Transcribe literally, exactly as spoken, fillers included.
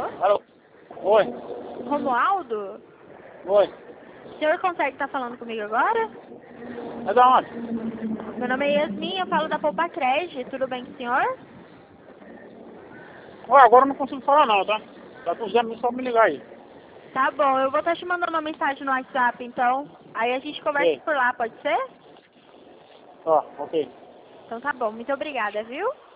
Alô? Oi. Romualdo? Oi. O senhor consegue estar falando comigo agora? É da onde? Meu nome é Yasmin, eu falo da Poupa Cred. Tudo bem com o senhor? Ué, agora eu não consigo falar não, tá? Tá precisando só me ligar aí. Tá bom, eu vou estar te mandando uma mensagem no WhatsApp, então. Aí a gente conversa Ok. por lá, pode ser? Ó, ok. Então tá bom, muito obrigada, viu?